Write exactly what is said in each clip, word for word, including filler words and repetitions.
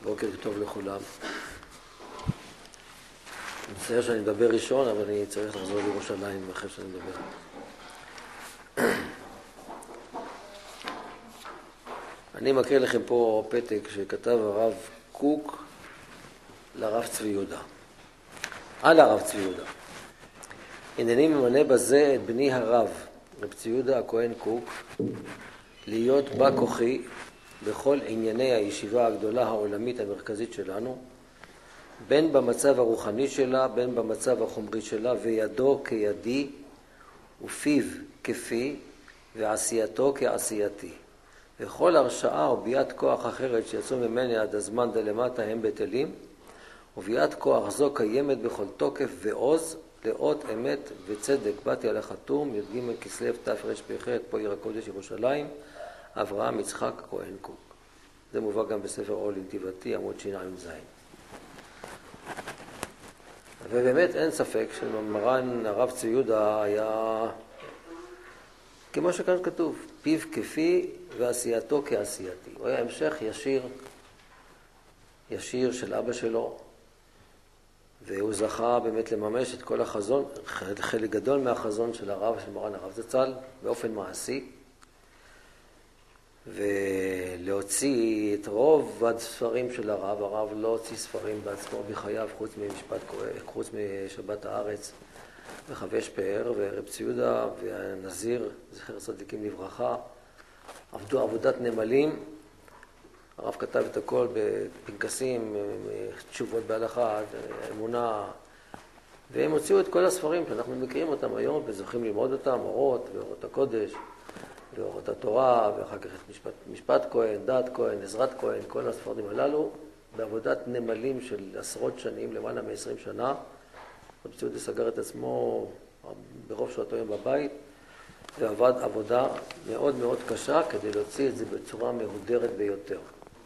בוקר טוב לכולם. אני מצטער שאני מדבר ראשון, אבל אני צריך לחזור לירושלים אחרי שאני מדבר. אני מקריא לכם פה פתק שכתב הרב קוק לרב צבי יהודה. על הרב צבי יהודה. הנני ממנה בזה את בני הרב, רב צבי יהודה הכהן קוק, להיות בא כוחי בכל ענייני הישיבה הגדולה העולמית המרכזית שלנו, בין במצב הרוחני שלה, בין במצב החומרי שלה, וידו כידי, ופיו כפי, ועשייתו כעשייתי. וכל הרשאה או ביאת כוח אחרת שיצאו ממני עד הזמן דלמטה הם בטלים, וביאת כוח זו קיימת בכל תוקף ועוז, לאות אמת וצדק. באתי על החתום, י"ג כסלו תרפ"ח, פה עיר הקודש ירושלים, אברהם יצחק כהן קוק. זה מובא גם בספר אור לנתיבתי, עמוד שע"ז. ובאמת אין ספק שמרן הרב צבי יהודה היה, כמו שכאן כתוב, פיו כפי ועשייתו כעשייתי. הוא היה המשך ישיר, ישיר של אבא שלו, והוא זכה באמת לממש את כל החזון, חלק גדול מהחזון של הרב, של מרן הרב זצ"ל, באופן מעשי, ולהוציא את רוב הספרים של הרב. הרב לא הוציא ספרים בעצמו בחייו, חוץ ממשפט, חוץ משבת הארץ וחבש פאר, ורב צבי יהודה והנזיר, זכר צדיקים לברכה, עבדו עבודת נמלים. הרב כתב את הכל בפנקסים, תשובות בהלכה, אמונה, והם הוציאו את כל הספרים שאנחנו מכירים אותם היום וזוכים ללמוד אותם, אורות ואורות הקודש ואורות התורה, ואחר כך את משפט, משפט כהן, דעת כהן, עזרת כהן, כל הספרדים הללו, בעבודת נמלים של עשרות שנים, למעלה מ-עשרים שנה. רב צבי יהודה סגר את עצמו ברוב שעתו היום בבית, ועבד עבודה מאוד מאוד קשה כדי להוציא את זה בצורה מהודרת ביותר.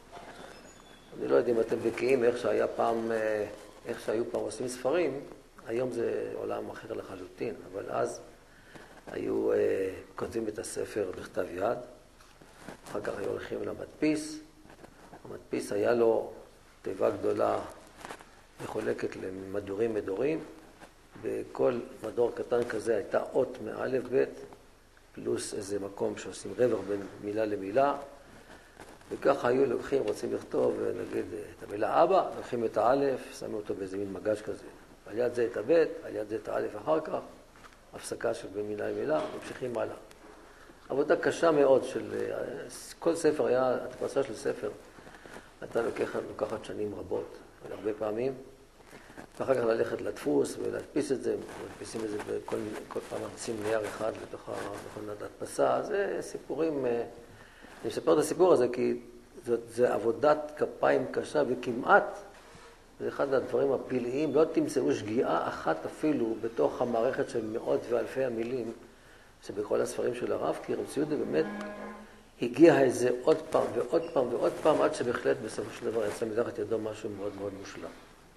אני לא יודע אם אתם בקיאים איך שהיה פעם, איך שהיו פעם עושים ספרים, היום זה עולם אחר לחלוטין, אבל אז היו אה, כותבים את הספר בכתב יד, אחר כך היו הולכים למדפיס, המדפיס היה לו תיבה גדולה מחולקת למדורים מדורים, בכל מדור קטן כזה הייתה אות מאלף בית, פלוס איזה מקום שעושים רווח בין מילה למילה, וככה היו לוקחים, רוצים לכתוב, נגיד את המילה אבא, לוקחים את האלף, שמים אותו באיזה מין מגש כזה, על יד זה את הבית, על יד זה את האלף אחר כך, הפסקה של בין מילה למילה, ממשיכים הלאה. עבודה קשה מאוד של, כל ספר היה, הדפסה של ספר, הייתה לוקחת, לוקחת שנים רבות, הרבה פעמים, ואחר כך ללכת לדפוס ולהדפיס את זה, מדפיסים את זה בכל, כל פעם מכניסים נייר אחד לתוך מכונת ההדפסה. זה סיפורים, אני מספר את הסיפור הזה כי זאת, זה עבודת כפיים קשה, וכמעט, זה אחד הדברים הפלאיים, לא תמצאו שגיאה אחת אפילו בתוך המערכת של מאות ואלפי המילים שבכל הספרים של הרב, כי רב צבי יהודה באמת הגיע את זה עוד פעם ועוד פעם ועוד פעם, עד שבהחלט בסופו של דבר יצא מתחת ידו משהו מאוד מאוד מושלם.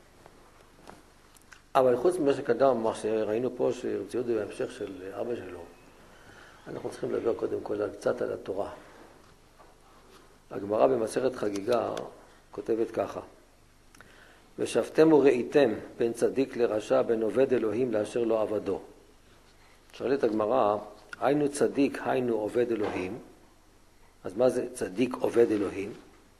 אבל חוץ ממה שקדם, מה שראינו פה, שרב צבי יהודה בהמשך של אבא שלו, אנחנו צריכים לדבר קודם כל קצת על התורה. הגמרא במסכת חגיגה כותבת ככה: ושבתם וראיתם בין צדיק לרשע, בין עובד אלוהים לאשר לא עבדו. שואלת הגמרא, היינו צדיק, היינו עובד אלוהים. אז מה זה צדיק עובד אלוהים?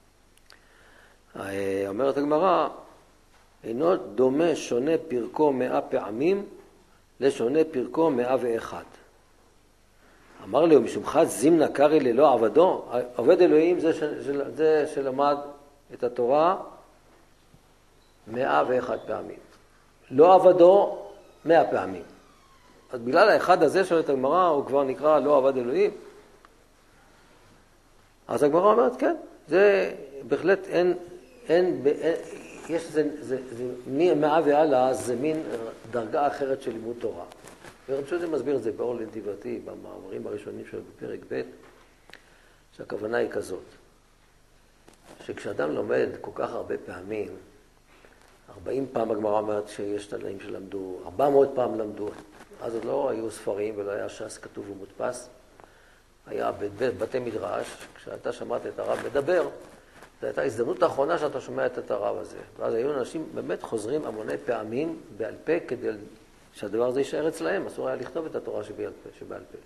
אומרת הגמרא, אינו דומה שונה פרקו מאה פעמים לשונה פרקו מאה ואחד. אמר לו, משומך זימנה קרי ללא עבדו? עובד אלוהים זה, של, זה שלמד את התורה מאה ואחד פעמים. לא עבדו מאה פעמים. אז בגלל האחד הזה שואלת הגמרא, הוא כבר נקרא לא עבד אלוהים. אז הגמרא אומרת, כן, זה בהחלט אין, אין, אין יש זה, זה, זה, מאה והלאה זה מין דרגה אחרת של לימוד תורה. ורב צבי יהודה מסביר את זה באור לנתיבתי, במאמרים הראשונים שלו בפרק ב', שהכוונה היא כזאת, שכשאדם לומד כל כך הרבה פעמים, ארבעים פעם הגמרא אומרת שיש תלמידים שלמדו, ארבע מאות פעם למדו, אז עוד לא היו ספרים ולא היה ש"ס כתוב ומודפס, היה בבתי מדרש, כשאתה שמעת את הרב מדבר, זו הייתה ההזדמנות האחרונה שאתה שומע את הרב הזה. ואז היו אנשים באמת חוזרים המוני פעמים בעל פה כדי שהדבר הזה יישאר אצלהם. אסור היה לכתוב את התורה שבעל פה. שבעל פה.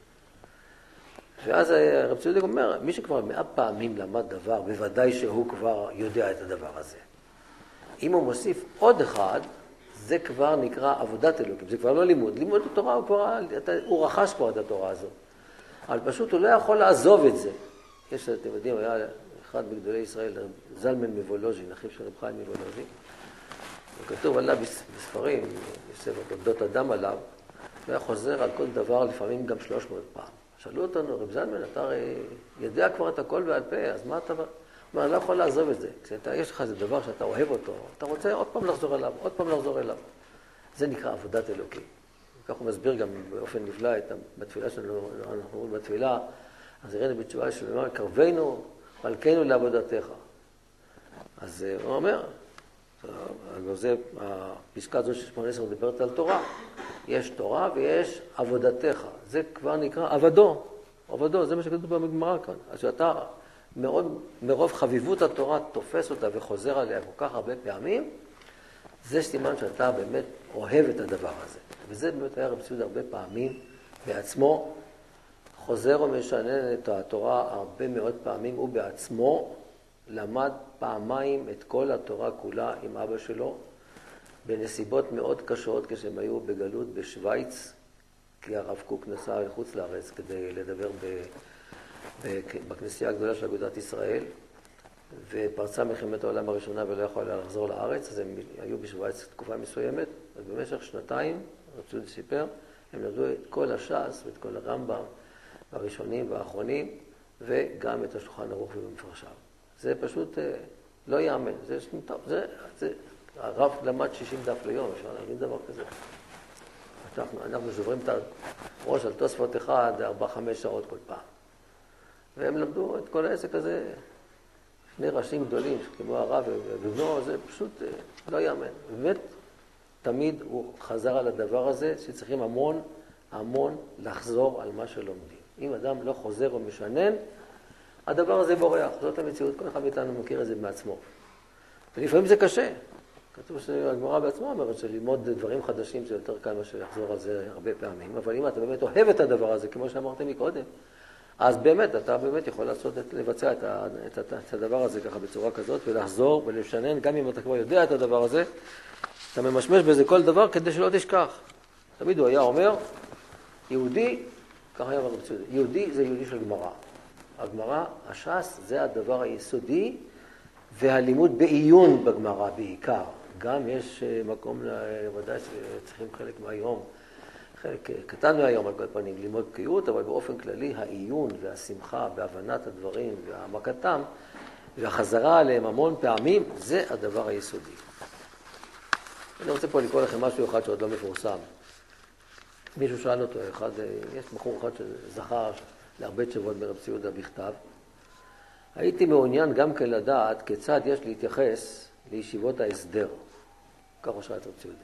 ואז הרב ציודיק אומר, מי שכבר מאה פעמים למד דבר, בוודאי שהוא כבר יודע את הדבר הזה. אם הוא מוסיף עוד אחד, זה כבר נקרא עבודת אלוקים. זה כבר לא לימוד. לימוד התורה הוא, כבר, הוא רכש כבר את התורה הזו. אבל פשוט הוא לא יכול לעזוב את זה. יש, אתם יודעים, היה אחד בגדולי ישראל, זלמן מוולוז'ין, אחיו של רב חיים מוולוז'ין. וכתוב עליו בספרים, יש ספר תולדות אדם עליו, הוא היה חוזר על כל דבר לפעמים גם שלוש מאות פעם. שאלו אותנו, רב זלמן, אתה הרי יודע כבר את הכל בעל פה, אז מה אתה... הוא אומר, אני לא יכול לעזוב את זה. כשיש לך איזה דבר שאתה אוהב אותו, אתה רוצה עוד פעם לחזור אליו, עוד פעם לחזור אליו. זה נקרא עבודת אלוקים. כך הוא מסביר גם באופן נפלא את בתפילה שלנו, אנחנו רואים בתפילה, אז הראינו בתשובה שלנו, קרבנו, מלכנו לעבודתך. אז הוא אומר, זה הפסקה הזו של שמונה עשרה מדברת על תורה. יש תורה ויש עבודתך. זה כבר נקרא עבדו. עבדו, זה מה שכתוב בגמרא כאן. אז שאתה מאוד, מרוב חביבות התורה תופס אותה וחוזר עליה כל כך הרבה פעמים, זה סימן שאתה באמת אוהב את הדבר הזה. וזה באמת היה רב ציודה הרבה פעמים בעצמו, חוזר ומשנן את התורה הרבה מאוד פעמים, הוא בעצמו למד פעמיים את כל התורה כולה עם אבא שלו, בנסיבות מאוד קשות כשהם היו בגלות בשוויץ, כי הרב קוק נסע לחוץ לארץ כדי לדבר ב... בכנסייה הגדולה של אגודת ישראל, ופרצה מלחמת העולם הראשונה ולא יכול היה לחזור לארץ, אז הם היו בשוויץ תקופה מסוימת, ובמשך שנתיים, רב ציודה סיפר, הם למדו את כל הש"ס ואת כל הרמב"ם, הראשונים והאחרונים, וגם את השולחן ערוך ובמפרשיו. זה פשוט לא יאמן. זה, זה, זה, הרב למד שישים דף ליום, אפשר להגיד דבר כזה. אנחנו, אנחנו שוברים את הראש על תוספות אחד, ארבע, חמש שעות כל פעם. והם למדו את כל העסק הזה, שני ראשים גדולים, כמו הרב ובנו, זה פשוט לא יאמן. באמת, תמיד הוא חזר על הדבר הזה, שצריכים המון, המון לחזור על מה שלומדים. אם אדם לא חוזר או משנן, הדבר הזה בורח. זאת המציאות, כל אחד מאיתנו מכיר את זה מעצמו. ולפעמים זה קשה. כתוב שהגמרא בעצמו אומרת שללמוד דברים חדשים זה יותר קל מה שיחזור על זה הרבה פעמים. אבל אם אתה באמת אוהב את הדבר הזה, כמו שאמרתם מקודם, אז באמת, אתה באמת יכול לעשות, לבצע את, ה, את, את, את הדבר הזה ככה בצורה כזאת, ולחזור ולשנן, גם אם אתה כבר יודע את הדבר הזה, אתה ממשמש בזה כל דבר כדי שלא תשכח. תמיד הוא היה אומר, יהודי, ככה היה רב ציודה, יהודי זה יהודי של גמרא. הגמרא, הש"ס, זה הדבר היסודי, והלימוד בעיון בגמרא בעיקר. גם יש מקום, ודאי שצריכים חלק מהיום, חלק קטן מהיום על כל פנים, ללמוד בקיאות, אבל באופן כללי העיון והשמחה בהבנת הדברים והעמקתם, והחזרה עליהם המון פעמים, זה הדבר היסודי. אני רוצה פה לקרוא לכם משהו אחד שעוד לא מפורסם. מישהו שאל אותו, אחד, יש בחור אחד שזכר להרבה תשובות ברב ציודה בכתב. הייתי מעוניין גם כן לדעת כיצד יש להתייחס לישיבות ההסדר. כך הוא שאל את רב ציודה.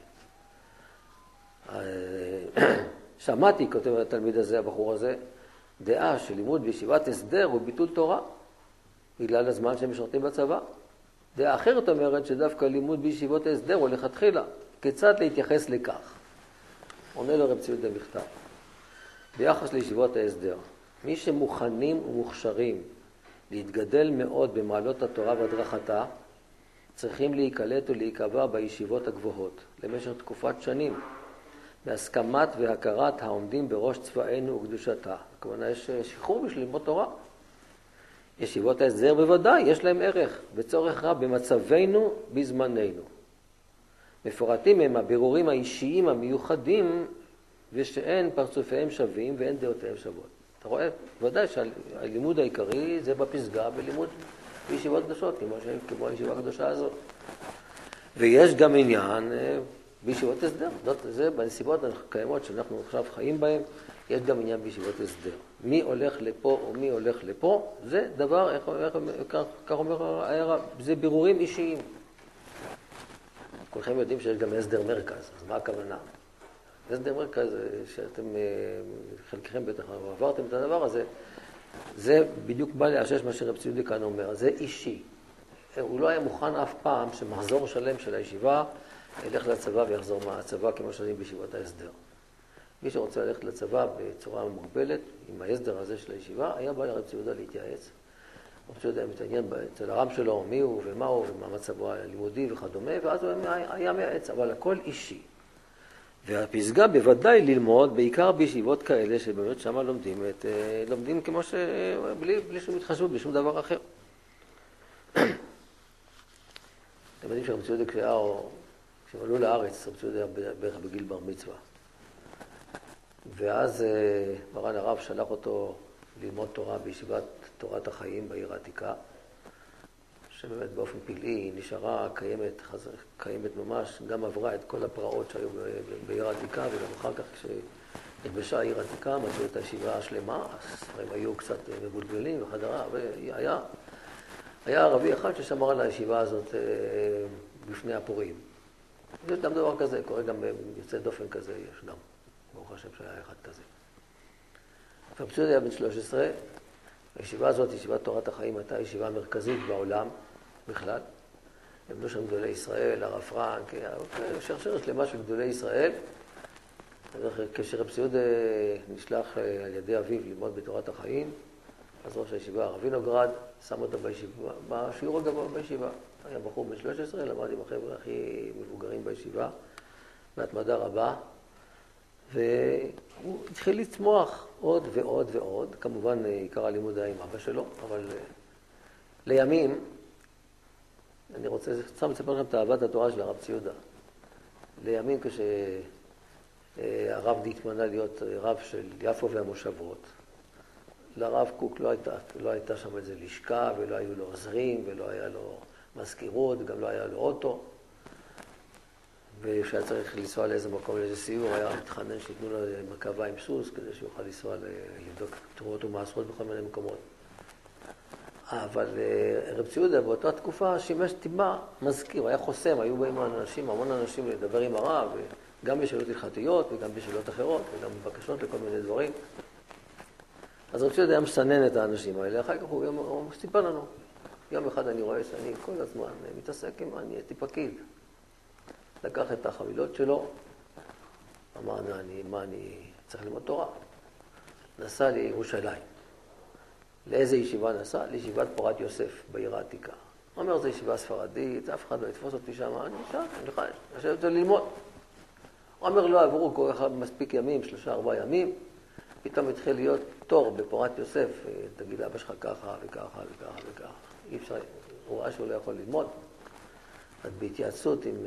שמעתי, כותב התלמיד הזה, הבחור הזה, דעה שלימוד בישיבת הסדר הוא ביטול תורה, בגלל הזמן שהם משרתים בצבא. דעה אחרת אומרת שדווקא לימוד בישיבות ההסדר הוא לכתחילה. כיצד להתייחס לכך? עונה לו רב ציודה בכתב. ביחס לישיבות ההסדר, מי שמוכנים ומוכשרים להתגדל מאוד במעלות התורה והדרכתה, צריכים להיקלט ולהיקבע בישיבות הגבוהות למשך תקופת שנים, בהסכמת והכרת העומדים בראש צבאנו וקדושתה. הכוונה יש שחרור בשביל ללמוד תורה. ישיבות ההסדר בוודאי, יש להם ערך וצורך רב במצבנו בזמננו. מפורטים הם הבירורים האישיים המיוחדים ושאין פרצופיהם שווים ואין דעותיהם שוות. אתה רואה? ודאי שהלימוד העיקרי זה בפסגה בלימוד בישיבות קדושות, כמו, כמו הישיבה הקדושה הזאת. ויש גם עניין בישיבות הסדר. זה בנסיבות הקיימות שאנחנו עכשיו חיים בהן, יש גם עניין בישיבות הסדר. מי הולך לפה או מי הולך לפה, זה דבר, איך, איך, כך אומר הרב, זה בירורים אישיים. כולכם יודעים שיש גם הסדר מרכז, אז מה הכוונה? הסדר מרכז, שאתם, חלקכם בטח עברתם את הדבר הזה, זה בדיוק בא לאשש מה שרב ציודה כאן אומר, זה אישי. הוא לא היה מוכן אף פעם שמחזור שלם של הישיבה ילך לצבא ויחזור מהצבא כמו שאני בישיבות ההסדר. מי שרוצה ללכת לצבא בצורה מוגבלת, עם ההסדר הזה של הישיבה, היה בא לרב ציודה להתייעץ. רב ציודה מתעניין אצל הרם שלו, מי הוא ומה הוא ומה מצבו הלימודי וכדומה, ואז הוא היה מייעץ, אבל הכל אישי. והפסגה בוודאי ללמוד, בעיקר בישיבות כאלה, שבאמת שם לומדים, את, לומדים כמו ש... בלי, בלי שום התחשבות, בשום דבר אחר. אתם יודעים שרב ציודה כשהיה, כשהם עלו לארץ, רב ציודה היה בערך בגיל בר מצווה. ואז מרן הרב שלח אותו ללמוד תורה בישיבת תורת החיים בעיר העתיקה, שבאמת באופן פלאי נשארה קיימת, קיימת ממש, גם עברה את כל הפרעות שהיו בעיר העתיקה, וגם אחר כך כשנכבשה העיר העתיקה, מצאו את הישיבה השלמה, הספרים היו קצת מבולגלים וחדרה, והיה היה ערבי אחד ששמר על הישיבה הזאת בפני הפורעים. יש גם דבר כזה, קורה גם יוצא דופן כזה, יש גם. ברוך השם שהיה אחד כזה. רב ציודה היה בן שלוש עשרה, הישיבה הזאת, ישיבת תורת החיים, הייתה ישיבה מרכזית בעולם בכלל. למדו שם גדולי ישראל, הרב פרנק, שרשרת שלמה של גדולי ישראל. כשרב ציודה נשלח על ידי אביו ללמוד בתורת החיים, אז ראש הישיבה, הרב וינוגרד, שם אותו בישיבה, בשיעור הגבוה בישיבה. היה בחור בן שלוש עשרה, למד עם החבר'ה הכי מבוגרים בישיבה, בהתמדה רבה. והוא התחיל לצמוח עוד ועוד ועוד, כמובן עיקר הלימוד היה עם אבא שלו, אבל לימים, אני רוצה סתם לספר לכם את אהבת התורה של הרב ציודה. לימים כשהרב נתמנה להיות רב של יפו והמושבות, לרב קוק לא הייתה, לא הייתה שם איזה לשכה, ולא היו לו עוזרים, ולא היה לו מזכירות, וגם לא היה לו אוטו. ושהיה צריך לנסוע לאיזה מקום, לאיזה סיור, היה מתחנן שיתנו לו מרכבה עם סוס, כדי שיוכל לנסוע לבדוק תרומות ומעשרות בכל מיני מקומות. אבל רב ציודה באותה תקופה שימש טיפה מזכיר, היה חוסם, היו באים אנשים, המון אנשים לדבר עם הרב, גם בשאלות הלכתיות וגם בשאלות אחרות, וגם בבקשות לכל מיני דברים. אז רב ציודה היה מסנן את האנשים האלה, אחר כך הוא, הוא סיפר לנו. יום אחד אני רואה שאני כל הזמן מתעסק עם, אני הייתי פקיד. לקח את החבילות שלו, אמר, אני, מה אני צריך ללמוד תורה? נסע לירושלים. לאיזה ישיבה נסע? לישיבת פורת יוסף, בעיר העתיקה. הוא אומר, זו ישיבה ספרדית, אף אחד לא יתפוס אותי שם, אני נשאר, אני יכול לשבת ללמוד. הוא אומר, לא עברו כל אחד מספיק ימים, שלושה, ארבעה ימים, פתאום התחיל להיות תור בפורת יוסף, תגיד לאבא שלך ככה וככה וככה וככה. אי אפשר, הוא ראה שהוא לא יכול ללמוד. אז בהתייעצות עם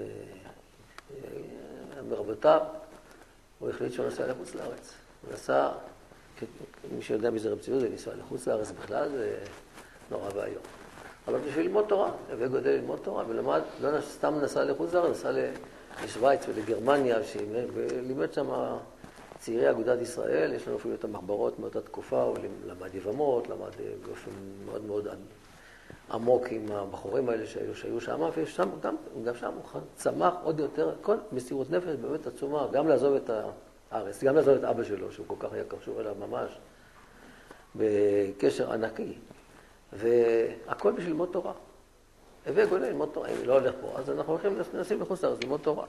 מרבותיו, הוא החליט שהוא נסע לחוץ לארץ. הוא נסע, מי שיודע מי זה רב ציודה, נסע לחוץ לארץ בכלל, זה נורא ואיום. אבל בשביל ללמוד תורה, הווה גודל ללמוד תורה, ולמד, לא סתם נסע לחוץ לארץ, נסע לשוויץ ולגרמניה, ולימד שם צעירי אגודת ישראל, יש לנו אפילו את המחברות מאותה תקופה, הוא למד יבמות, למד באופן מאוד מאוד עמוק עם הבחורים האלה שהיו, שהיו שם, ושם, גם, גם שם הוא צמח עוד יותר, כל מסירות נפש באמת עצומה, גם לעזוב את הארץ, גם לעזוב את אבא שלו, שהוא כל כך היה קשור אליו ממש, בקשר ענקי, והכל בשביל ללמוד תורה. הווה גודל ללמוד תורה, אם לא הולך פה, אז אנחנו הולכים לנסים לחוץ לארץ ללמוד תורה.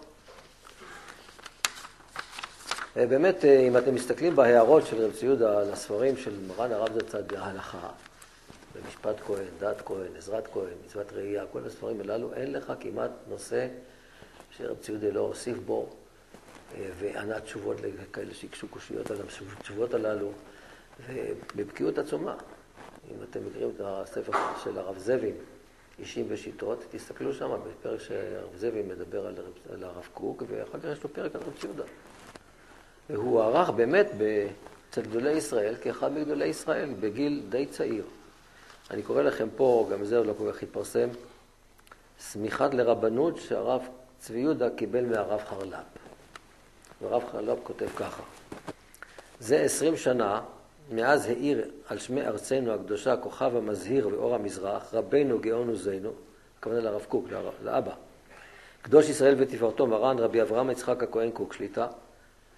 באמת, אם אתם מסתכלים בהערות של רב ציודה על הספרים של מרן הרב זצ"ל בהלכה, במשפט כהן, דת כהן, עזרת כהן, מצוות ראייה, כל הספרים הללו, אין לך כמעט נושא שרב ציודה לא הוסיף בו, וענה תשובות לכאלה שיקשו קושיות על התשובות הללו, ובבקיאות עצומה. אם אתם מכירים את הספר של הרב זבין, אישים ושיטות, תסתכלו שם בפרק שהרב זבין מדבר על הרב קוק, ואחר כך יש לו פרק על רב ציודה. והוא ערך באמת אצל גדולי ישראל, כאחד מגדולי ישראל, בגיל די צעיר. אני קורא לכם פה, גם זה לא כל כך התפרסם, סמיכת לרבנות שהרב צבי יהודה קיבל מהרב חרל"פ. והרב חרל"פ כותב ככה: זה עשרים שנה מאז העיר על שמי ארצנו הקדושה כוכב המזהיר ואור המזרח, רבנו גאון עוזנו, הכוונה לרב קוק, לאבא, קדוש ישראל ותפארתו מרן רבי אברהם יצחק הכהן קוק שליטה,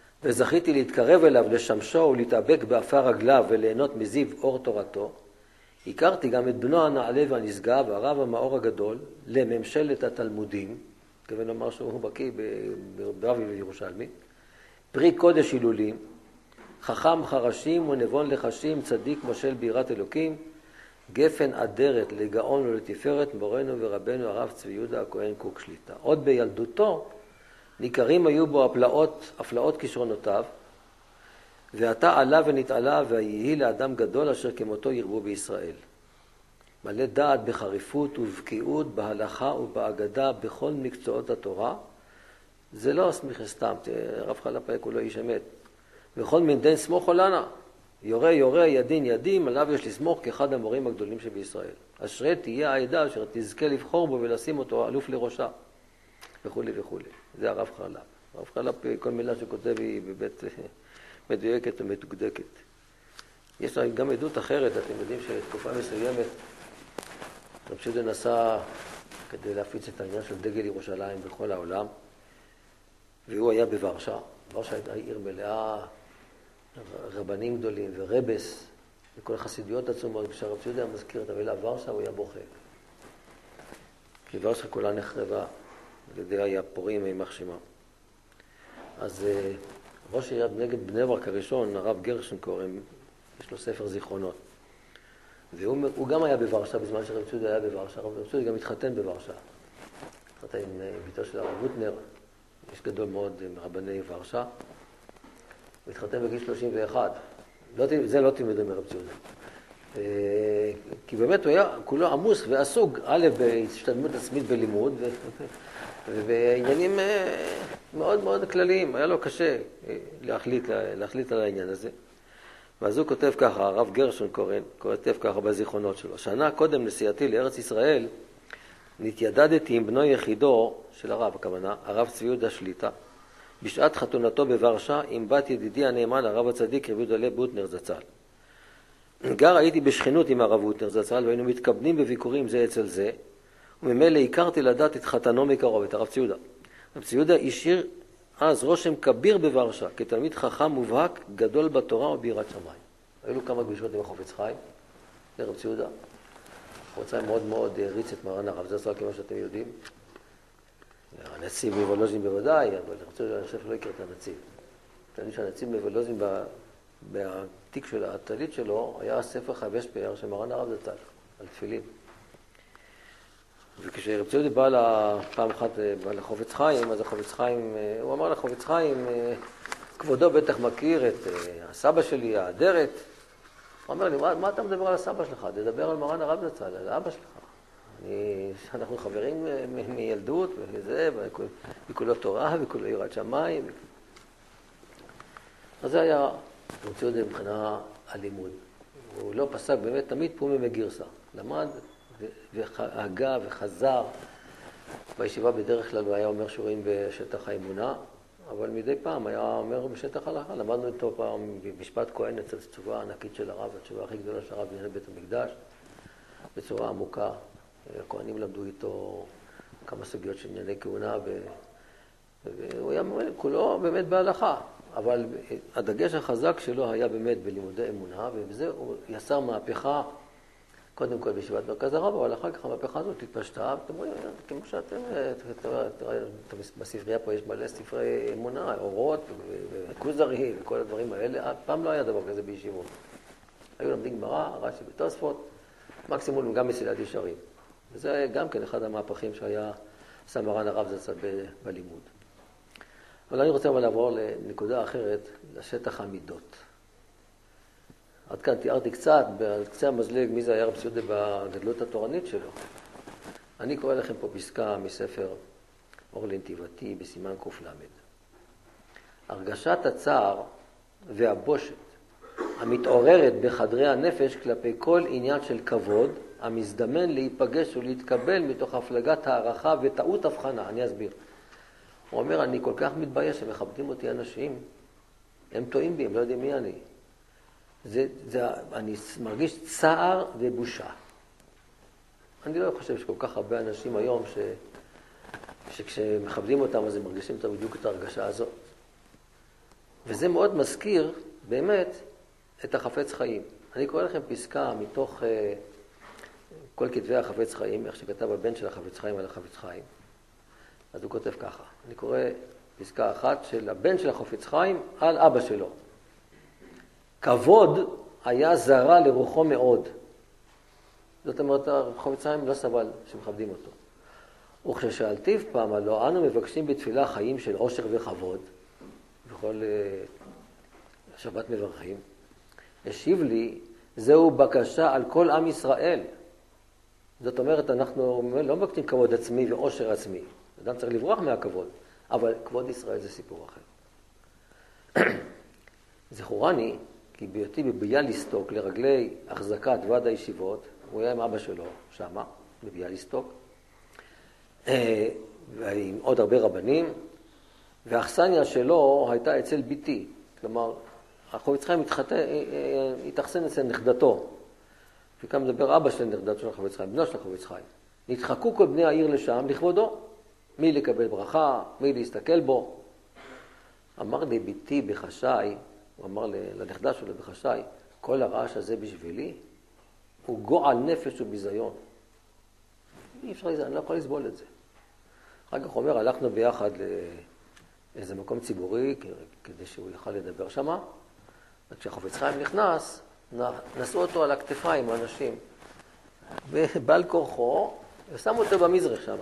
וזכיתי להתקרב אליו לשמשו ולהתאבק באפר רגליו וליהנות מזיו אור תורתו, הכרתי גם את בנו הנעלה והנשגב, הרב המאור הגדול, לממשלת התלמודים, כיוון לומר שהוא בקיא ברבי וירושלמי, פרי קודש הילולים, חכם חרשים ונבון לחשים, צדיק מושל בירת אלוקים, גפן אדרת לגאון ולתפארת, מורנו ורבנו הרב צבי יהודה הכהן קוק שליטה. עוד בילדותו ניכרים היו בו הפלאות, הפלאות כישרונותיו, ועתה עלה ונתעלה ויהי לאדם גדול אשר כמותו ירבו בישראל. מלא דעת בחריפות ובקיאות, בהלכה ובאגדה, בכל מקצועות התורה. זה לא הסמיך סתם, רב חלפאי כולו איש אמת. וכל מן דין סמוך עולנה, יורה יורה ידין ידים, עליו יש לסמוך כאחד המורים הגדולים שבישראל. אשרי תהיה העדה אשר תזכה לבחור בו ולשים אותו אלוף לראשה, וכו' וכו'. זה הרב חלפ. הרב חלפ, כל מילה שכותב היא בבית מדויקת ומתוקדקת. יש לה גם עדות אחרת, אתם יודעים שתקופה מסוימת, רב ציודה נסע כדי להפיץ את העניין של דגל ירושלים בכל העולם, והוא היה בוורשה. ורשה הייתה עיר מלאה רבנים גדולים ורבס וכל חסידיות עצומות. כשהרב ציודה מזכיר את המילה ורשה, הוא היה בוכה. כי ורשה כולה נחרבה על ידי הפורעים יימח שמם. אז ראש עיריית נגד בני ברק הראשון, הרב גרשנקורן, יש לו ספר זיכרונות. והוא גם היה בוורשה בזמן שרב ציודה היה בוורשה. רב ציודה גם התחתן בוורשה. התחתן עם ביתו של הרב רוטנר, איש גדול מאוד מרבני ורשה. הוא התחתן בגיל שלושים ואחת. לא, זה לא תלמדו מרב ציודה. כי באמת הוא היה כולו עמוס ועסוק, א' בהשתדמות עצמית בלימוד, ובעניינים מאוד מאוד כלליים. היה לו קשה להחליט, להחליט על העניין הזה. ואז הוא כותב ככה, הרב גרשון קורן, כותב ככה בזיכרונות שלו. שנה קודם נסיעתי לארץ ישראל, נתיידדתי עם בנו יחידו של הרב, הכוונה, הרב צבי יהודה שליטה, בשעת חתונתו בוורשה, עם בת ידידי הנאמן, הרב הצדיק, רבי יהודה לייב בוטנר זצ"ל. גר הייתי בשכנות עם הרב בוטנר זצ"ל, והיינו מתכוונים בביקורים זה אצל זה, וממילא הכרתי לדעת את חתנו מקרוב, את הרב צבי יהודה. הרב צבי יהודה השאיר אז רושם כביר בוורשה, כתלמיד חכם מובהק, גדול בתורה וביראת שמיים. היו לו כמה פגישות עם החפץ חיים, לרב צבי יהודה. החפץ חיים מאוד מאוד הריץ את מרן הרב זצ"ל, כמו שאתם יודעים. הנציב מוולוז'ין בוודאי, אבל רב צבי יהודה אני חושב שלא הכיר את הנציב. תמיד שהנציב מוולוז'ין בתיק של הטלית שלו, היה ספר חמש פאר של מרן הרב זצ"ל, על תפילין. וכשרב ציודה בא פעם אחת לחפץ חיים, אז החפץ חיים, הוא אמר לחפץ חיים, כבודו בטח מכיר את הסבא שלי, האדרת. הוא אומר לי, מה, מה אתה מדבר על הסבא שלך? תדבר על מרן הרב זצ"ל, על אבא שלך. אני, אנחנו חברים מ- מילדות וזה, וכולו תורה וכולו יראת שמיים. אז זה היה רב ציודה מבחינה הלימוד. הוא לא פסק באמת, תמיד פומי מגירסה. למד והגה וחזר. בישיבה בדרך כלל הוא היה אומר שיעורים בשטח האמונה, אבל מדי פעם היה אומר בשטח הלכה. למדנו איתו פעם במשפט כהן אצל תשובה ענקית של הרב, התשובה הכי גדולה של הרב בענייני בית המקדש, בצורה עמוקה. הכהנים למדו איתו כמה סוגיות של ענייני כהונה, והוא היה כולו באמת בהלכה. אבל הדגש החזק שלו היה באמת בלימודי אמונה, ובזה הוא יצר מהפכה, קודם כל בישיבת מרכז הרב, אבל אחר כך המהפכה הזאת התפשטה, ואתם רואים, כמו שאתם, בספרייה פה יש מלא ספרי אמונה, אורות וכוזרי וכל הדברים האלה, פעם לא היה דבר כזה בישיבות. היו למדים גמרא, רש"י ותוספות, מקסימום גם מסילת ישרים. וזה גם כן אחד המהפכים שהיה עשה מרן הרב זצ"ל בלימוד. אבל אני רוצה אבל לעבור לנקודה אחרת, לשטח המידות. עד כאן תיארתי קצת, על קצה המזלג, מי זה היה רב ציודה בגדלות התורנית שלו. אני קורא לכם פה פסקה מספר אור לנתיבתי בסימן קוף למד. הרגשת הצער והבושת המתעוררת בחדרי הנפש כלפי כל עניין של כבוד, המזדמן להיפגש ולהתקבל מתוך הפלגת הערכה וטעות הבחנה. אני אסביר. הוא אומר, אני כל כך מתבייש שמכבדים אותי אנשים, הם טועים בי, הם לא יודעים מי אני. זה, זה, אני מרגיש צער ובושה. אני לא חושב שכל כך הרבה אנשים היום ש, שכשמכבדים אותם אז הם מרגישים אותם בדיוק את ההרגשה הזאת. וזה מאוד מזכיר באמת את החפץ חיים. אני קורא לכם פסקה מתוך uh, כל כתבי החפץ חיים, איך שכתב הבן של החפץ חיים על החפץ חיים. אז הוא כותב ככה, אני קורא פסקה אחת של הבן של החפץ חיים על אבא שלו. כבוד היה זרה לרוחו מאוד. זאת אומרת, החפץ חיים לא סבל שמכבדים אותו. וכששאלתיו פעם הלא, אנו מבקשים בתפילה חיים של עושר וכבוד, בכל uh, שבת מברכים, השיב לי, זהו בקשה על כל עם ישראל. זאת אומרת, אנחנו לא מבקשים כבוד עצמי ועושר עצמי. אדם צריך לברוח מהכבוד, אבל כבוד ישראל זה סיפור אחר. זכורני, כי בהיותי בביאליסטוק לרגלי החזקת ועד הישיבות, הוא היה עם אבא שלו שמה, בביאליסטוק, ועם עוד הרבה רבנים, והאכסניה שלו הייתה אצל ביתי. כלומר, החפץ חיים התאכסן אצל נכדתו. וכאן מדבר אבא של נכדתו של החפץ חיים, בנו של החפץ חיים. נדחקו כל בני העיר לשם לכבודו. מי לקבל ברכה, מי להסתכל בו. אמר לי ביתי בחשאי, הוא אמר לנכדה שלו בחשאי, כל הרעש הזה בשבילי הוא גועל נפש וביזיון. אי אפשר, אני לא יכול לסבול את זה. אחר כך אומר, הלכנו ביחד לאיזה מקום ציבורי, כדי שהוא יוכל לדבר שמה. וכשהחפץ חיים נכנס, נשאו אותו על הכתפיים, האנשים, ובעל כורחו, ושמו אותו במזרח שמה.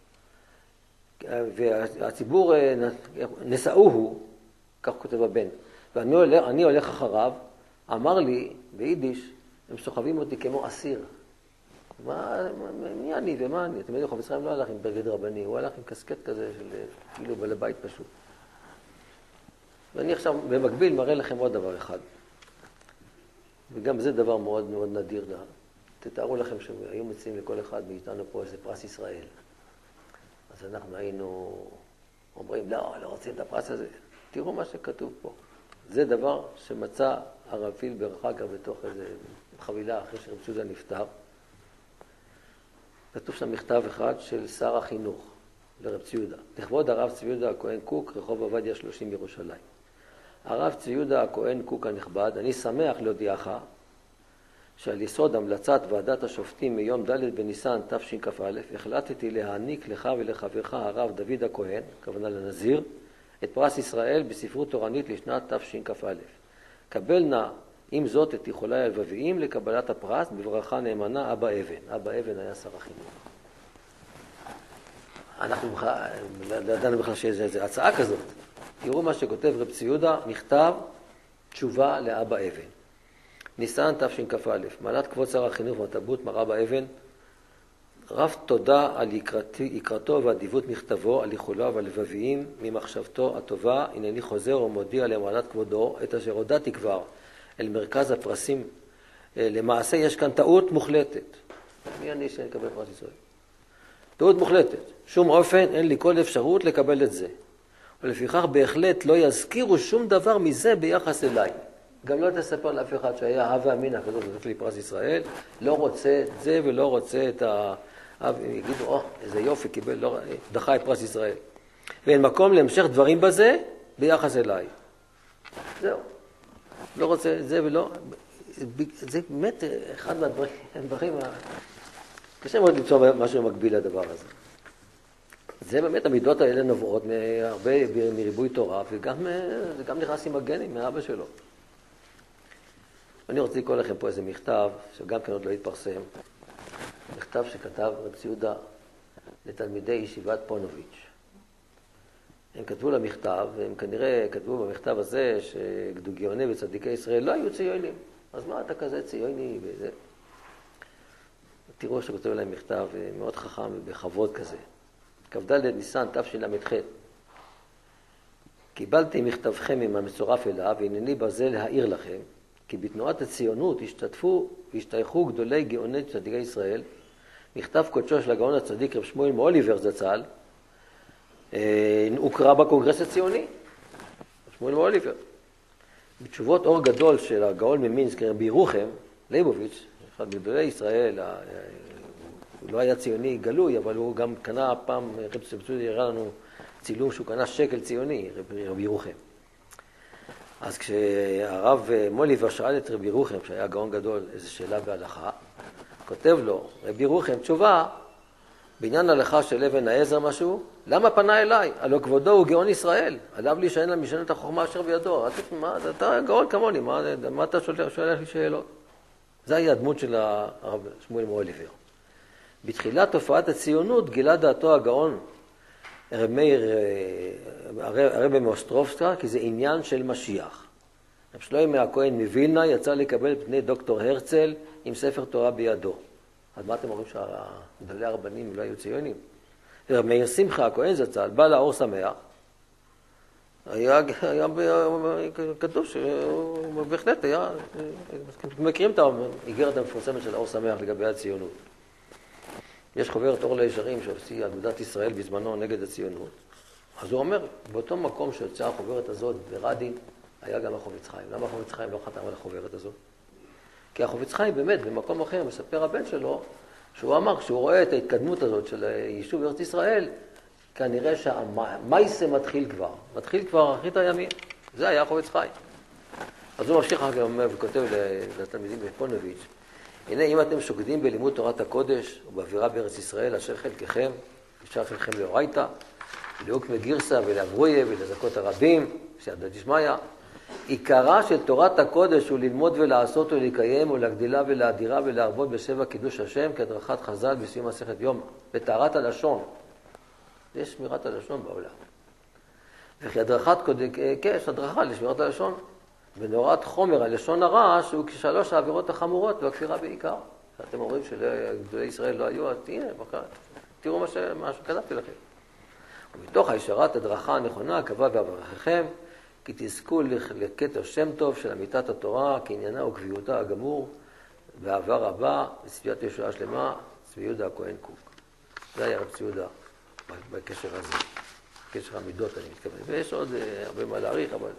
והציבור נשאוהו, כך כותב הבן, ואני הולך, אני הולך אחריו, אמר לי ביידיש, הם סוחבים אותי כמו אסיר. מה, מי אני ומה אני? אתם יודעים, חפץ חיים לא הלך עם בגד רבני, הוא הלך עם קסקט כזה של כאילו בעל בית פשוט. ואני עכשיו במקביל מראה לכם עוד דבר אחד. וגם זה דבר מאוד מאוד נדיר. תתארו לכם שהיו מציעים לכל אחד מאיתנו פה איזה פרס ישראל. אז אנחנו היינו אומרים, לא, לא רוצים את הפרס הזה. תראו מה שכתוב פה. זה דבר שמצא הרב פילבר אחר כך בתוך איזה חבילה אחרי שרב צ'ודה נפטר. כתוב שם מכתב אחד של שר החינוך לרב ציודה. לכבוד הרב ציודה הכהן קוק, רחוב עובדיה שלושים בירושלים. הרב ציודה הכהן קוק הנכבד, אני שמח להודיעך שעל יסוד המלצת ועדת השופטים מיום ד' בניסן תשכ"א, החלטתי להעניק לך ולחברך הרב דוד הכהן, הכוונה לנזיר, את פרס ישראל בספרות תורנית לשנת תשכ"א. קבל נא עם זאת את איחולי הלבביים לקבלת הפרס בברכה נאמנה אבא אבן. אבא אבן היה שר החינוך. אנחנו לא ידענו בכלל שזה הצעה כזאת. תראו מה שכותב רב ציודה, מכתב תשובה לאבא אבן. ניסן תשכ"א, מעלת כבוד שר החינוך והתרבות מר אבא אבן, רב תודה על יקרתו ואדיבות מכתבו, על איחוליו הלבביים ממחשבתו הטובה, הנני חוזר ומודיע למעלת כבודו את אשר הודעתי כבר אל מרכז הפרסים. למעשה יש כאן טעות מוחלטת. מי אני שנקבל פרס ישראל? טעות מוחלטת. שום אופן אין לי כל אפשרות לקבל את זה. ולפיכך בהחלט לא יזכירו שום דבר מזה ביחס אליי. גם לא תספר לאף אחד שהיה הווה אמינא כזאת, זאת לי פרס ישראל, לא רוצה את זה ולא רוצה את ה... יגידו, או, איזה יופי, קיבל, לא... דחה את פרס ישראל. ואין מקום להמשך דברים בזה ביחס אליי. זהו. לא רוצה את זה ולא... זה באמת אחד מהדברים... קשה מאוד למצוא משהו מקביל לדבר הזה. זה באמת, המידות האלה נובעות מהרבה, מריבוי תורה, וגם זה גם נכנס עם הגנים מאבא שלו. אני רוצה לקרוא לכם פה איזה מכתב, שגם כן עוד לא התפרסם. מכתב שכתב רב ציודה לתלמידי ישיבת פונוביץ'. הם כתבו למכתב, והם כנראה כתבו במכתב הזה שגדוגיוני וצדיקי ישראל לא היו ציונים. אז מה אתה כזה ציוני וזה? תראו שכתוב להם מכתב מאוד חכם ובכבוד כזה. כ"ד ניסן תשל"ח. קיבלתי מכתבכם עם המצורף אליו, והנני בזה להעיר לכם, כי בתנועת הציונות השתתפו והשתייכו גדולי גאוני צדיקי ישראל. מכתב קודשו של הגאון הצדיק רב שמואל מאוליבר זצ"ל, הוא קרא בקונגרס הציוני, רב שמואל מאוליבר. בתשובות אור גדול של הגאון ממינסק, רבי ירוחם ליבוביץ', אחד מגדולי ישראל, הוא לא היה ציוני גלוי, אבל הוא גם קנה פעם, רב סבסודי הראה לנו צילום שהוא קנה שקל ציוני, רבי ירוחם. אז כשהרב מוליבר שאל את רבי ירוחם, שהיה גאון גדול, איזו שאלה בהלכה, כותב לו, רבי רוחם תשובה, בעניין הלכה של אבן העזר משהו, למה פנה אליי? הלא כבודו הוא גאון ישראל, עליו להישען למשען את החוכמה אשר בידו. מה, אתה גאון כמוני, מה, מה אתה שואל, שואל לי שאלות? זה היה הדמות של הרב שמואל מאוליבר. בתחילת תופעת הציונות גילה דעתו הגאון הרב מאיר, הרב מאוסטרובסקה, כי זה עניין של משיח. רב שלמה הכהן מווילנה יצא לקבל פני דוקטור הרצל עם ספר תורה בידו. אז מה אתם אומרים שגדולי הרבנים לא היו ציונים? רב מאיר שמחה הכהן זצ"ל בא לאור שמח, היה, היה כתוב שהוא בהחלט היה, מכירים את האיגרת המפורסמת של האור שמח לגבי הציונות. יש חוברת אור לישרים שהוציא אגודת ישראל בזמנו נגד הציונות. אז הוא אומר, באותו מקום שיוצאה החוברת הזאת ברדין, היה גם החובץ חיים. למה החובץ חיים לא חתם על החוברת הזאת? כי החובץ חיים באמת במקום אחר מספר הבן שלו, שהוא אמר, כשהוא רואה את ההתקדמות הזאת של יישוב ארץ ישראל, כנראה שהמייסה מתחיל כבר. מתחיל כבר אחרית הימים. זה היה החובץ חיים. אז הוא ממשיך אחר כך וכותב לתלמידים בפונוביץ', הנה, אם אתם שוקדים בלימוד תורת הקודש ובאווירה בארץ ישראל, אשר חלקכם, אשר חלקכם לאורייתא, לעוק מגירסה ולאברויה ולזכות הרבים, שעד דשמיא, עיקרה של תורת הקודש הוא ללמוד ולעשות ולקיים ולהגדילה ולהדירה ולהרבות בשבע קידוש השם כהדרכת חז"ל בסיום מסכת יומא, בטהרת הלשון. יש שמירת הלשון בעולם. וכי הדרכת קודש, יש הדרכה לשמירת הלשון. ונורת חומר הלשון הרע שהוא כשלוש העבירות החמורות והכפירה בעיקר. אתם אומרים שגדולי ישראל לא היו, אז תהיה, תראו מה, ש... מה שכתבתי לכם. ומתוך הישרת הדרכה הנכונה קבע ואברככם, כי תזכו לכתר שם טוב של אמיתת התורה, כעניינה וקביעותה הגמור, באהבה רבה, בצביעת ישועה שלמה, צבי יהודה הכהן קוק. זה היה רב צבי יהודה בקשר הזה, בקשר המידות אני מתכוון. ויש עוד הרבה מה להעריך, אבל...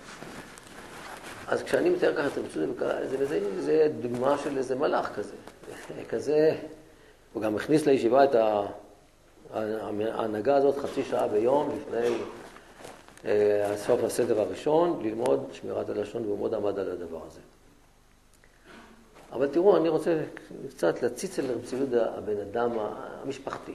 אז כשאני מתאר ככה את רב צבי יהודה, זה, זה, זה דוגמה של איזה מלאך כזה. כזה, הוא גם הכניס לישיבה את ההנהגה הזאת חצי שעה ביום לפני סוף הסדר הראשון, ללמוד שמירת הלשון וללמוד עמד על הדבר הזה. אבל תראו, אני רוצה קצת להציץ אל רב צבי יהודה, הבן אדם המשפחתי.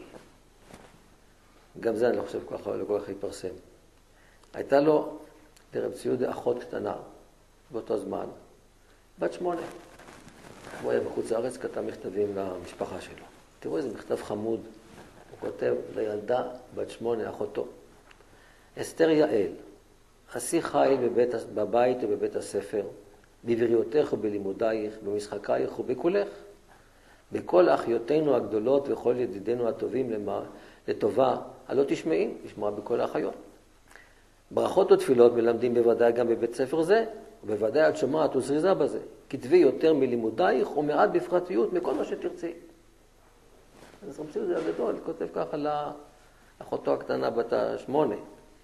גם זה אני לא חושב כל כך, לא כל כך התפרסם. הייתה לו לרב צבי יהודה אחות קטנה באותו זמן, בת שמונה. הוא היה בחוץ לארץ, כתב מכתבים למשפחה שלו. תראו איזה מכתב חמוד. הוא כותב לילדה בת שמונה, אחותו. אסתר יעל, עשי חיל בבית, בבית ובבית הספר, בבריאותך ובלימודייך, במשחקייך ובכולך. בכל אחיותינו הגדולות וכל ידידינו הטובים למה, לטובה, הלא תשמעי, לשמוע בכל האחיות. ברכות ותפילות מלמדים בוודאי גם בבית ספר זה, ובוודאי את שומעת וזריזה בזה. כתבי יותר מלימודייך ומעט בפרטיות מכל מה שתרצי. אז רב צבי יהודה הגדול כותב ככה לאחותו הקטנה בת השמונה.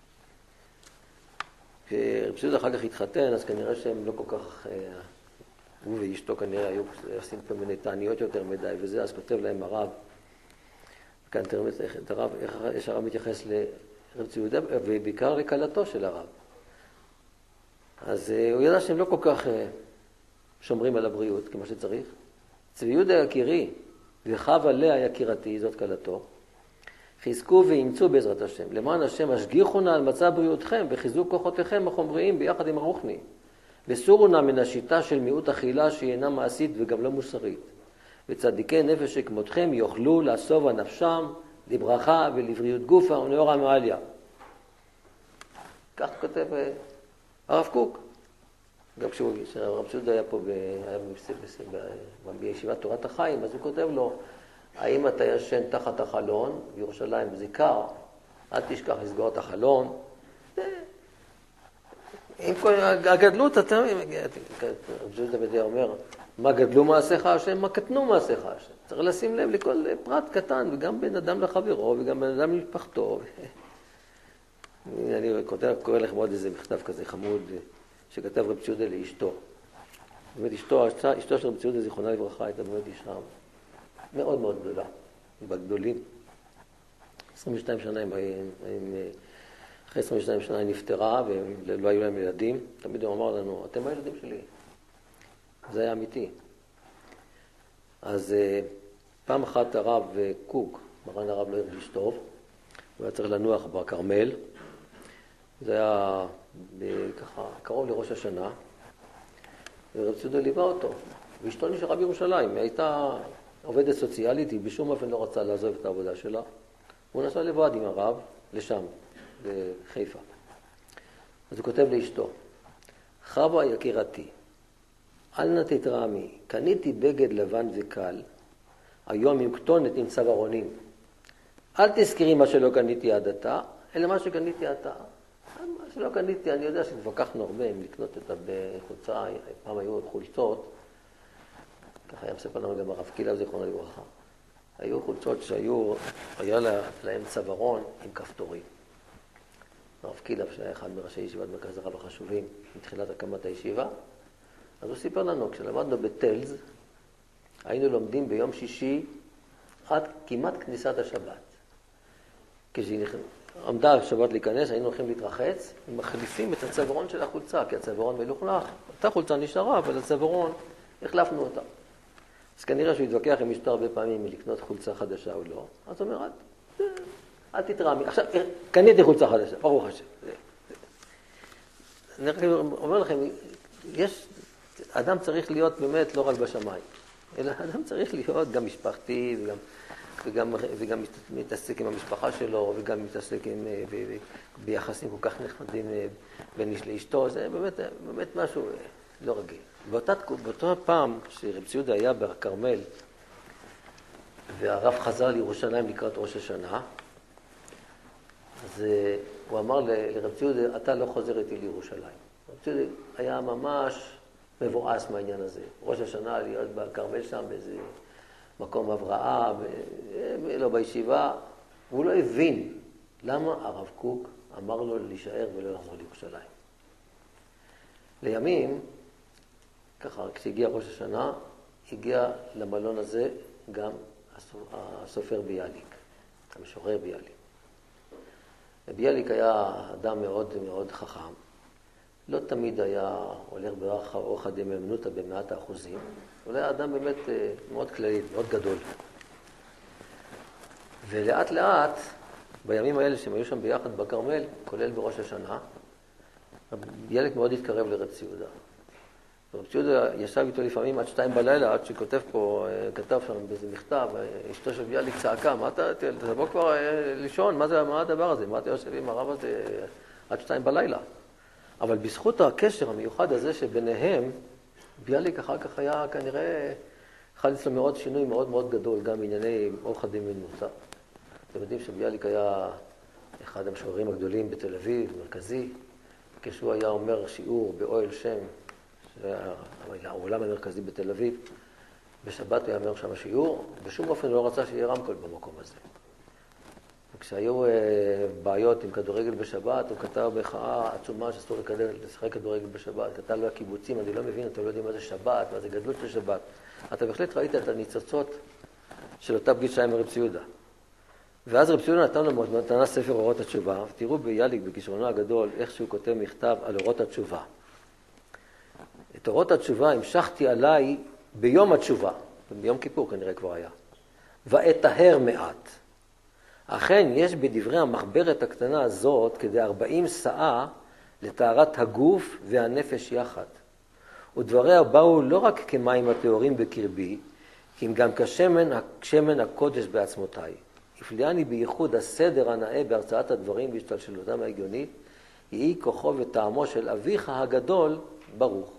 כשרב צבי יהודה אחר כך התחתן, אז כנראה שהם לא כל כך, הוא ואשתו כנראה היו עושים כל מיני תעניות יותר מדי, וזה אז כותב להם הרב, כאן תראו את הרב, איך הרב מתייחס לרב צבי יהודה, ובעיקר לקלתו של הרב. אז הוא ידע שהם לא כל כך שומרים על הבריאות כמו שצריך. צבי יהודה יקירי, וחווה לאה יקירתי, זאת קלתו, חזקו ואימצו בעזרת השם. למען השם השגיחו נא על מצב בריאותכם וחיזוק כוחותיכם החומריים ביחד עם הרוחני. וסורו נא מן השיטה של מיעוט אכילה שהיא אינה מעשית וגם לא מוסרית. וצדיקי נפש שכמותכם יוכלו לאסוב על נפשם לברכה ולבריאות גופה ונאורה מעליה. כך כותב הרב קוק. גם כשהרב צבי יהודה היה פה בישיבת תורת החיים, אז הוא כותב לו, האם אתה ישן תחת החלון, בירושלים זה קר, אל תשכח לסגור את החלון. עם כל הגדלות, אתה רב צבי יהודה בדעה אומר, מה גדלו מעשיך השם, מה קטנו מעשיך השם. צריך לשים לב לכל פרט קטן, וגם בין אדם לחברו, וגם בין אדם למשפחתו. אני קורא לך מאוד איזה מכתב כזה חמוד, שכתב רב צבי יהודה לאשתו. באמת אשתו, אשתו של רב צבי יהודה זיכרונה לברכה הייתה באמת אישה מאוד מאוד גדולה, בגדולים. עשרים ושתיים שנה, הם, הם, אחרי עשרים ושתיים שנה היא נפטרה ולא היו להם ילדים. תמיד הוא אמר לנו, אתם הילדים שלי. זה היה אמיתי. אז פעם אחת הרב קוק, מרן הרב לא הרגיש טוב, הוא היה צריך לנוח בכרמל. זה היה ככה קרוב לראש השנה, ורב ציודה ליווה אותו, ואשתו נשארה בירושלים. היא הייתה עובדת סוציאלית, היא בשום אופן לא רצה לעזוב את העבודה שלה. הוא נסע לבד עם הרב לשם, לחיפה. אז הוא כותב לאשתו, חווה יקירתי, אל נא תתרעמי, קניתי בגד לבן וקל, היום עם כתונת עם צווארונים. אל תזכרי מה שלא קניתי עד עתה, אלא מה שקניתי עתה. מה שלא קניתי, אני יודע שהתווכחנו הרבה אם לקנות אותה בחולצה, פעם היו חולצות, ככה היה מספר לנו גם הרב קילה זיכרונו לברכה. היו חולצות שהיו, היה להם צווארון עם כפתורים. הרב קילה, שהיה אחד מראשי ישיבת מרכז הרב החשובים, מתחילת הקמת הישיבה, אז הוא סיפר לנו, כשלמדנו בטלז, היינו לומדים ביום שישי עד כמעט כניסת השבת. כשעמדה השבת להיכנס, היינו הולכים להתרחץ, ומחליפים את הצווארון של החולצה, כי הצווארון מלוכלך. אותה חולצה נשארה, אבל הצווארון, החלפנו אותה. אז כנראה שהוא התווכח עם אשתו הרבה פעמים מלקנות חולצה חדשה או לא. אז הוא אומר, אל, אל תתרעמי. עכשיו, קניתי חולצה חדשה, ברוך השם. אני רק אומר לכם, יש, אדם צריך להיות באמת לא רק בשמיים, אלא אדם צריך להיות גם משפחתי וגם, וגם, וגם מתעסק עם המשפחה שלו, וגם מתעסק עם, ב, ב, ביחסים כל כך נחמדים בין איש לאשתו. זה באמת, באמת משהו לא רגיל. באותה, באותה פעם שרב ציודה היה בכרמל, והרב חזר לירושלים לקראת ראש השנה, אז הוא אמר לרב ציודה, אתה לא חוזר איתי לירושלים. רב ציודה היה ממש מבואס מהעניין הזה. ראש השנה להיות בכרמל שם באיזה מקום הבראה, לא בישיבה, והוא לא הבין למה הרב קוק אמר לו להישאר ולא לחזור לירושלים. לימים, ככה, כשהגיע ראש השנה, הגיע למלון הזה גם הסופר ביאליק, המשורר ביאליק. ביאליק היה אדם מאוד מאוד חכם. לא תמיד היה הולך באורח הדממנותא במאת האחוזים. הוא היה אדם באמת מאוד כללי, מאוד גדול. ולאט לאט, בימים האלה שהם היו שם ביחד בכרמל, כולל בראש השנה, ביאליק מאוד התקרב לרב ציודה. רב ציודה ישב איתו לפעמים עד שתיים בלילה, עד שכותב פה, כתב שם באיזה מכתב, אשתו של ביאליק צעקה, מה אתה, תבוא כבר לישון, מה זה, מה הדבר הזה? מה אתה יושב עם הרב הזה עד שתיים בלילה? אבל בזכות הקשר המיוחד הזה שביניהם, ביאליק אחר כך היה כנראה, חל אצלו מאוד שינוי מאוד מאוד גדול, גם בענייני אורחא דמנותא. אתם יודעים שביאליק היה אחד המשוררים הגדולים בתל אביב, מרכזי, כשהוא היה אומר שיעור באוהל שם, העולם המרכזי בתל אביב, בשבת הוא היה אומר שם שיעור, בשום אופן לא רצה שיהיה רמקול במקום הזה. וכשהיו בעיות עם כדורגל בשבת, הוא כתב מחאה עצומה שאסור לשחק כדורגל בשבת. כתב לו הקיבוצים, אני לא מבין, אתם לא יודעים מה זה שבת, מה זה גדלות של שבת. אתה בהחלט ראית את הניצוצות של אותה פגישה עם רב ציודה. ואז רב ציודה נתן לו מתנה ספר אורות התשובה, ותראו ביאליק בכישרונו הגדול איך שהוא כותב מכתב על אורות התשובה. את אורות התשובה המשכתי עליי ביום התשובה, ביום כיפור כנראה כבר היה, ואתהר מעט. אכן יש בדברי המחברת הקטנה הזאת כדי ארבעים שאה לטהרת הגוף והנפש יחד. ודבריה באו לא רק כמים הטהורים בקרבי, כי אם גם כשמן, שמן הקודש בעצמותיי. הפליאני בייחוד הסדר הנאה בהרצאת הדברים והשתלשלותם ההגיונית, יהי כוחו וטעמו של אביך הגדול ברוך.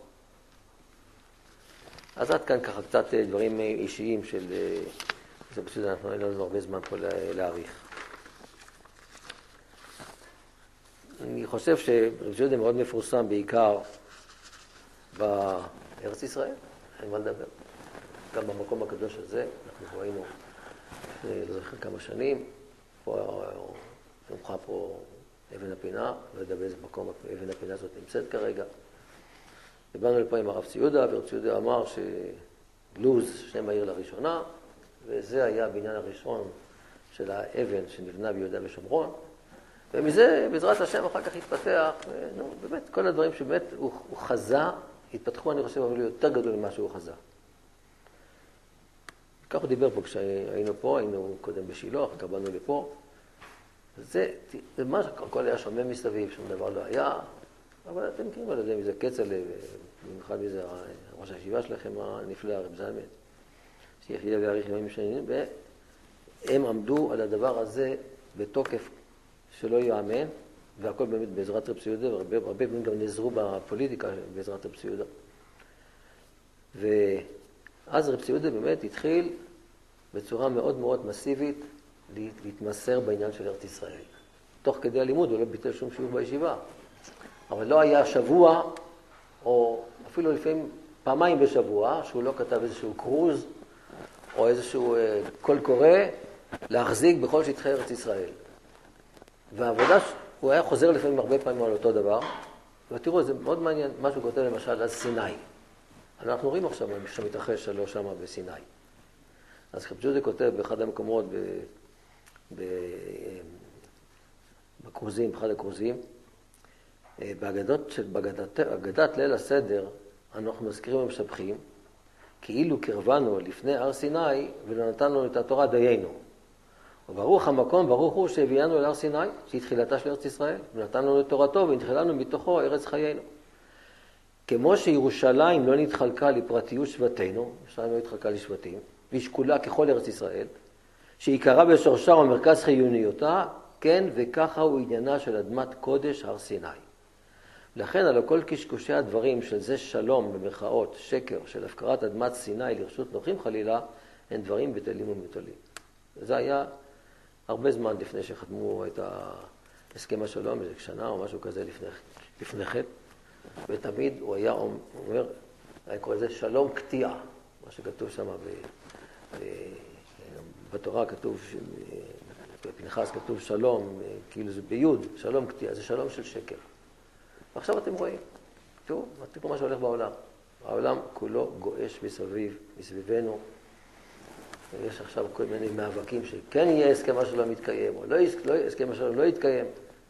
אז עד כאן ככה קצת דברים אישיים של... זה פשוט אנחנו אין לנו הרבה זמן פה להעריך. אני חושב שרב ציודה מאוד מפורסם בעיקר בארץ ישראל, אין מה לדבר. גם במקום הקדוש הזה, אנחנו ראינו, לא זוכר כמה שנים, פה נמחה פה אבן הפינה, לא יודע באיזה מקום אבן הפינה הזאת נמצאת כרגע. ובאנו לפה עם הרב ציודה, ורב ציודה אמר שלוז שם העיר לראשונה, וזה היה הבניין הראשון של האבן שנבנה ביהודה ושומרון, ומזה בעזרת השם אחר כך התפתח, נו, באמת כל הדברים שבאמת הוא, הוא חזה, התפתחו אני חושב אבל יותר גדול ממה שהוא חזה. כך הוא דיבר פה כשהיינו פה, היינו קודם בשילה, אחר כך באנו לפה. זה, זה מה שהכל היה שומע מסביב, שום דבר לא היה, אבל אתם מכירים על זה, מזה כצל'ה, במיוחד מזה ראש הישיבה שלכם הנפלא, הרב זלמן, שיחיה ויאריך ימים שנים, והם עמדו על הדבר הזה בתוקף שלא יאמן, והכל באמת בעזרת רב ציודה, והרבה פעמים גם נעזרו בפוליטיקה בעזרת רב ציודה. ואז רב ציודה באמת התחיל בצורה מאוד מאוד מסיבית להתמסר בעניין של ארץ ישראל. תוך כדי הלימוד הוא לא ביטל שום שיעור בישיבה. אבל לא היה שבוע, או אפילו לפעמים פעמיים בשבוע, שהוא לא כתב איזשהו קרוז, או איזשהו אה, קול קורא, להחזיק בכל שטחי ארץ ישראל. והעבודה, הוא היה חוזר לפעמים הרבה פעמים על אותו דבר, ותראו, זה מאוד מעניין, מה שהוא כותב למשל על סיני. אנחנו רואים עכשיו שמתרחש שלו שם בסיני. אז רב ציודה כותב באחד המקומות, ב... ב... בקרוזים, באחד הקרוזים, בהגדות של בגדת, אגדת ליל הסדר, אנחנו מזכירים ומשבחים, כאילו קרבנו לפני הר סיני ולא נתנו את התורה דיינו. וברוך המקום, ברוך הוא שהביאנו אל הר סיני, שהיא תחילתה של ארץ ישראל, ונתנו את תורתו ונתחילנו מתוכו ארץ חיינו. כמו שירושלים לא נתחלקה לפרטיות שבטנו, ירושלים לא נתחלקה לשבטים, והיא שקולה ככל ארץ ישראל, שעיקרה בשורשה ומרכז חיוניותה, כן, וככה הוא עניינה של אדמת קודש הר סיני. לכן על כל קשקושי הדברים של זה שלום במרכאות, שקר, של הפקרת אדמת סיני לרשות נוחים חלילה, הם דברים בטלים ומטולים. זה היה הרבה זמן לפני שחתמו את הסכם השלום, איזה שנה או משהו כזה לפני, לפני כן, ותמיד הוא היה אומר, היה קורא לזה שלום קטיעה, מה שכתוב שם ב, ב, בתורה כתוב, בפנחס כתוב שלום, כאילו זה ביוד, שלום קטיעה, זה שלום של שקר. ועכשיו אתם רואים, תראו, תראו מה שהולך בעולם. העולם כולו גועש מסביב, מסביבנו. יש עכשיו כל מיני מאבקים שכן יהיה הסכם השלום מתקיים, או לא, לא, הסכם השלום לא יתקיים.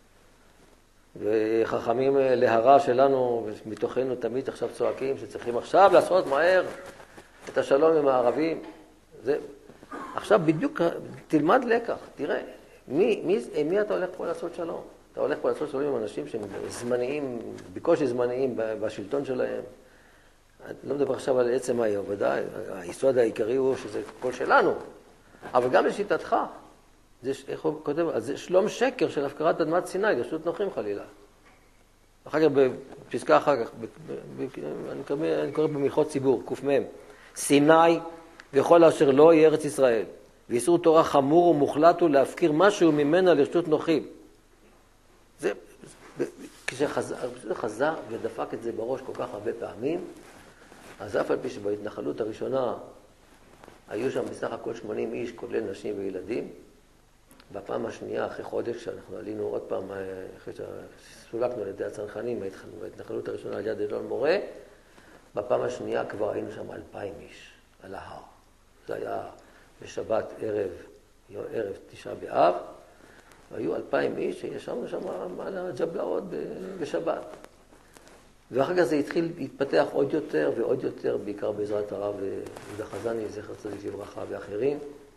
וחכמים להרע שלנו, מתוכנו תמיד עכשיו צועקים, שצריכים עכשיו לעשות מהר את השלום עם הערבים. זה, עכשיו בדיוק תלמד לקח, תראה, מי, מי, מי אתה הולך פה לעשות שלום? אתה הולך פה לעשות שלום עם אנשים שהם זמניים, בקושי זמניים בשלטון שלהם. אני לא מדבר עכשיו על עצם העבודה, היסוד העיקרי הוא שזה כל שלנו. אבל גם לשיטתך, זה, איך הוא כותב? אז זה שלום שקר של הפקרת אדמת סיני, לרשות נוחים חלילה. אחר כך, בפסקה אחר כך, ב, ב, אני, קורא, אני קורא במלכות ציבור, ק"מ. סיני וכל אשר לא יהיה ארץ ישראל. ואיסור תורה חמור ומוחלט הוא להפקיר משהו ממנה לרשות נוחים. זה, כשחזר חזר ודפק את זה בראש כל כך הרבה פעמים, אז אף על פי שבהתנחלות הראשונה היו שם בסך הכל שמונים איש, כולל נשים וילדים. בפעם השנייה, אחרי חודש, שאנחנו עלינו עוד פעם, אחרי שסולקנו על ידי הצנחנים, בהתנחלות הראשונה על יד אלון מורה, בפעם השנייה כבר היינו שם אלפיים איש על ההר. זה היה בשבת ערב, ערב תשעה באב, והיו אלפיים איש שישבנו שם על הג'בלאות בשבת. ואחר כך זה התחיל להתפתח עוד יותר ועוד יותר, בעיקר בעזרת הרב יהודה חזני, זכר צדיק לברכה ואחרים.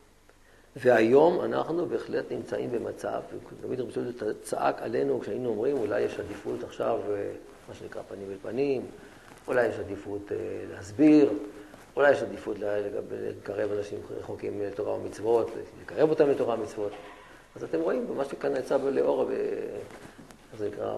והיום אנחנו בהחלט נמצאים במצב, ותמיד רבי ציודה צעק עלינו כשהיינו אומרים, אולי יש עדיפות עכשיו, מה שנקרא פנים אל פנים, אולי יש עדיפות להסביר, אולי יש עדיפות לקרב אנשים רחוקים לתורה ומצוות, לקרב אותם לתורה ומצוות. אז אתם רואים, במה שכאן יצא לאור, זה נקרא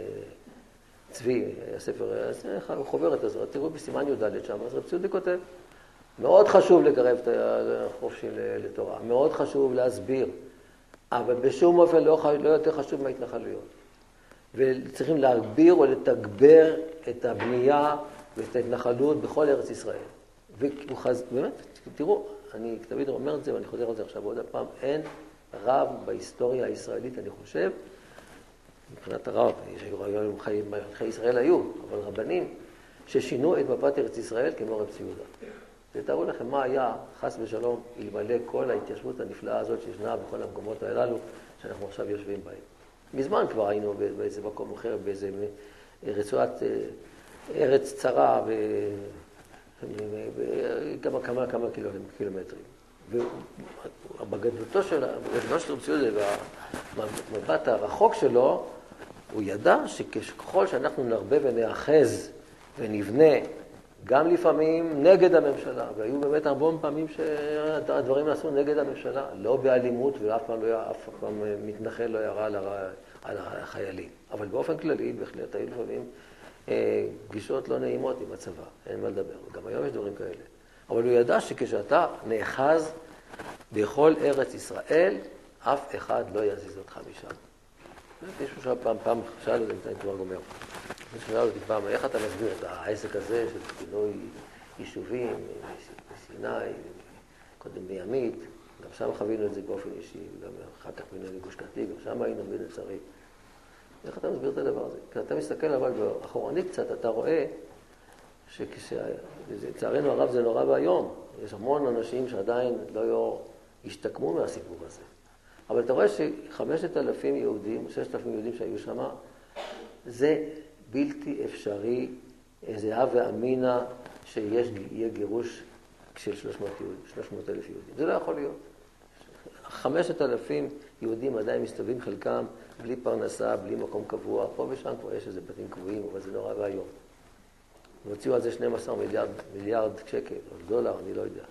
צבי, הספר, הוא חובר את הזו, תראו בסימן י"ד שם, אז רבי ציודה כותב, מאוד חשוב לקרב את החופשי לתורה, מאוד חשוב להסביר, אבל בשום אופן לא, לא יותר חשוב מההתנחלויות. וצריכים להגביר או לתגבר את הבנייה ואת ההתנחלות בכל ארץ ישראל. ובאמת, תראו, אני תמיד אומר את זה ואני חוזר על זה עכשיו עוד הפעם, אין רב בהיסטוריה הישראלית, אני חושב, מבחינת הרב, מלכי ישראל היו, אבל רבנים ששינו את מפת ארץ ישראל כמו רב ציודה. ותראו לכם מה היה, חס ושלום, אלמלא כל ההתיישבות הנפלאה הזאת שישנה בכל המקומות הללו שאנחנו עכשיו יושבים בהם. מזמן כבר היינו באיזה מקום אחר, באיזה רצועת ארץ צרה, כמה כמה כמה קילומטרים. ובגדלותו של רבי יהודה והמבט הרחוק שלו, הוא ידע שככל שאנחנו נרבה ונאחז ונבנה, גם לפעמים נגד הממשלה, והיו באמת הרבה פעמים שהדברים נעשו נגד הממשלה, לא באלימות, ואף פעם, לא, אף פעם מתנחל לא ירה על, הר... על החיילים. אבל באופן כללי, בהחלט היו לפעמים אה, פגישות לא נעימות עם הצבא, אין מה לדבר, גם היום יש דברים כאלה. אבל הוא ידע שכשאתה נאחז בכל ארץ ישראל, אף אחד לא יזיז אותך משם. מישהו שאל פעם, פעם שאל אותי, אני כבר גומר. מישהו שאל אותי פעם, איך אתה מסביר את העסק הזה של פינוי יישובים, מסיני, קודם מימית, גם שם חווינו את זה באופן אישי, גם אחר כך פינוי לגוש קטיף, גם שם היינו בנצרים. איך אתה מסביר את הדבר הזה? כי אתה מסתכל אבל באחורנית קצת, אתה רואה שכשלצערנו הרב זה נורא והיום, יש המון אנשים שעדיין לא השתקמו מהסיפור הזה. אבל אתה רואה שחמשת אלפים יהודים, ששת אלפים יהודים שהיו שם, זה בלתי אפשרי, זה הווה אמינה שיהיה גירוש של שלוש מאות אלף יהודים. זה לא יכול להיות. חמשת אלפים יהודים עדיין מסתובבים חלקם בלי פרנסה, בלי מקום קבוע. פה ושם כבר יש איזה בתים קבועים, אבל זה נורא והיום. והוציאו על זה שנים עשר מיליארד, מיליארד שקל, או דולר, אני לא יודע.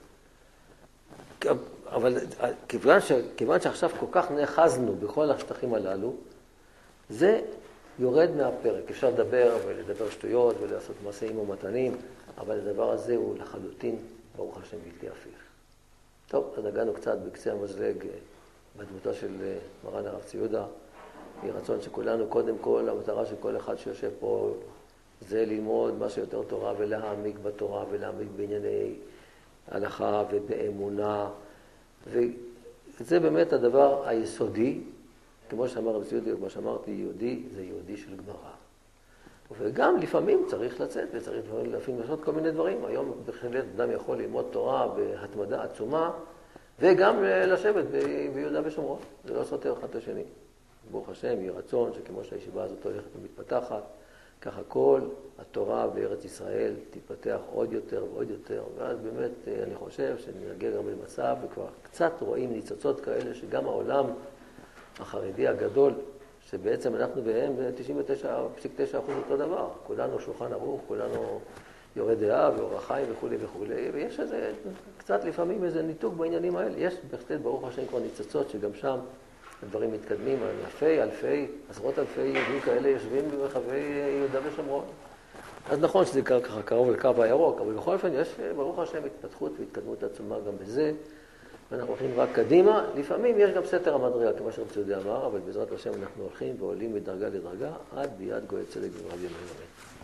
אבל כיוון, ש, כיוון שעכשיו כל כך נאחזנו בכל השטחים הללו, זה יורד מהפרק. אפשר לדבר ולדבר שטויות ולעשות מעשים ומתנים, אבל הדבר הזה הוא לחלוטין, ברוך השם, בלתי הפיך. טוב, אז נגענו קצת בקצה המזלג בדמותו של מרן הרב צבי יהודה. יהי רצון שכולנו, קודם כל, המטרה של כל אחד שיושב פה, זה ללמוד מה שיותר תורה ולהעמיק בתורה ולהעמיק בענייני הלכה ובאמונה. וזה באמת הדבר היסודי, כמו שאמר רב צבי יהודה, כמו שאמרתי, יהודי זה יהודי של גמרא. וגם לפעמים צריך לצאת וצריך לפעמים לעשות כל מיני דברים. היום בהחלט אדם יכול ללמוד תורה בהתמדה עצומה, וגם לשבת ביהודה ושומרון. זה לא סותר אחד את השני. ברוך השם, יהי רצון שכמו שהישיבה הזאת הולכת ומתפתחת, ככה כל התורה בארץ ישראל תתפתח עוד יותר ועוד יותר. ואז באמת אני חושב שנגיע גם למצב, וכבר קצת רואים ניצוצות כאלה שגם העולם החרדי הגדול, שבעצם אנחנו בהם ב-תשעים ותשע נקודה תשע אחוז אותו דבר. כולנו שולחן ערוך, כולנו יורד דעה ואורח חיים וכו' וכו'. ויש איזה, קצת לפעמים איזה ניתוק בעניינים האלה. יש בהחלט ברוך השם כבר ניצוצות שגם שם הדברים מתקדמים. אלפי, אלפי, עשרות אלפי יהודים כאלה יושבים ברחבי יהודה ושומרון. אז נכון שזה ככה קרוב לקו הירוק, אבל בכל אופן יש ברוך השם התפתחות והתקדמות עצומה גם בזה. ואנחנו הולכים רק קדימה. לפעמים יש גם סתר המדרגה, כמו שרב צבי יהודה אמר, אבל בעזרת השם אנחנו הולכים ועולים מדרגה לדרגה עד ביד גואל צדק במהרה בימינו אמן.